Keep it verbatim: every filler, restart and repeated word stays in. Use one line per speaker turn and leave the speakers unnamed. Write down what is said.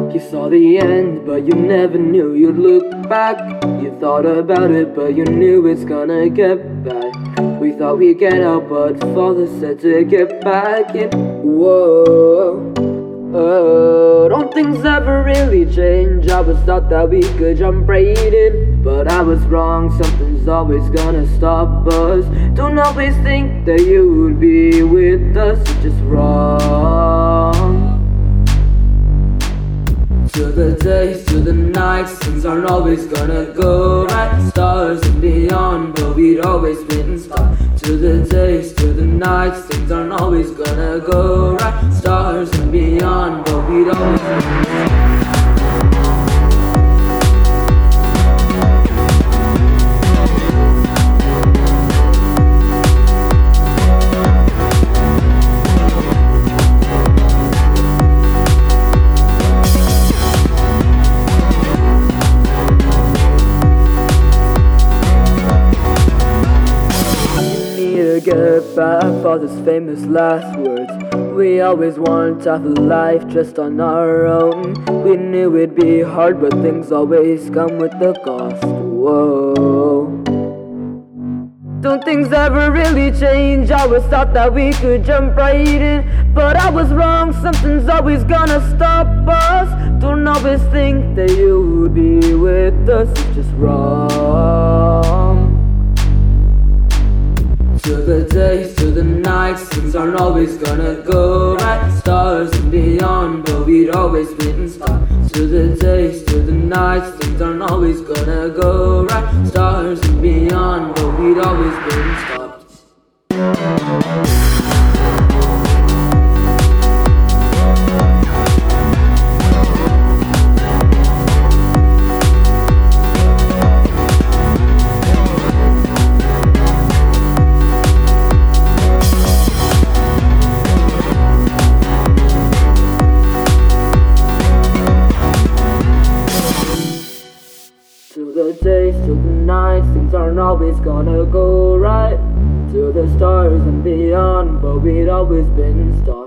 You saw the end, but you never knew you'd look back. You thought about it, but you knew it's gonna get back. We thought we'd get out, but Father said to get back in. Whoa, oh, don't things ever really change? I was thought that we could jump right in, but I was wrong, something's always gonna stop us. Don't always think that you would be with us, it's just wrong. To the days, to the nights, things aren't always gonna go right. Stars and beyond, but we'd always been stuck. To the days, to the nights, things aren't always gonna go right. Stars and beyond, but we'd always been stuck. Get back, Father's famous last words. We always wanted to have a life just on our own. We knew it'd be hard, but things always come with the cost. Whoa, don't things ever really change? I always thought that we could jump right in, but I was wrong, something's always gonna stop us. Don't always think that you would be with us, it's just wrong. To the days, to the nights, things aren't always gonna go right. Stars and beyond, but we'd always been stuck. To the days, to the nights, things aren't always gonna go right. Stars and beyond, but we'd always been stopped. To the days, to the nights, things aren't always gonna go right. To the stars and beyond, but we'd always been stars.